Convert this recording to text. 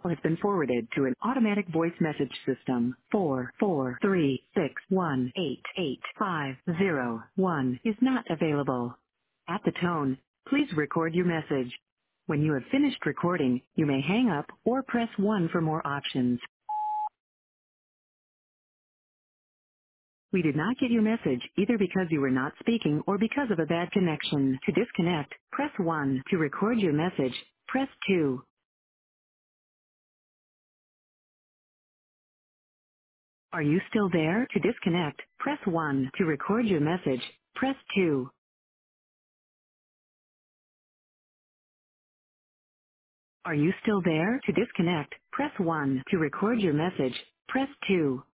has been forwarded to an automatic voice message system. 44361888501 is not available. At the tone, please record your message. When you have finished recording, you may hang up or press 1 for more options. We did not get your message either because you were not speaking or because of a bad connection. To disconnect, press 1. To record your message, press 2. Are you still there? To disconnect, press 1. To record your message, press 2. Are you still there? To disconnect, press 1. To record your message, press 2.